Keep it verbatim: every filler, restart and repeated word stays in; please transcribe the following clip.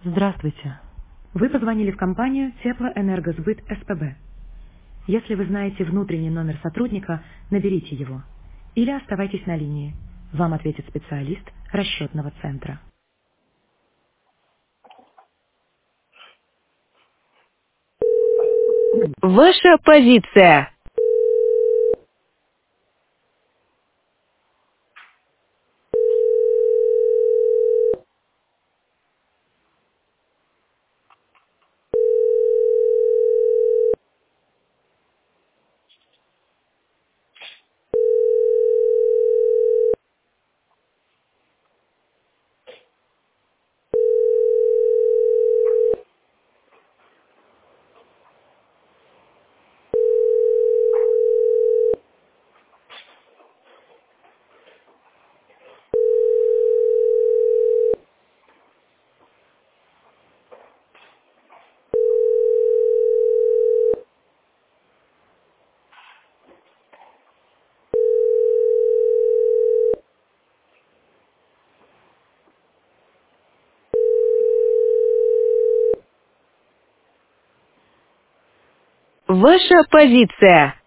Здравствуйте. Вы позвонили в компанию Теплоэнергосбыт СПБ. Если вы знаете внутренний номер сотрудника, наберите его. Или оставайтесь на линии. Вам ответит специалист расчетного центра. Ваша позиция. Ваша позиция.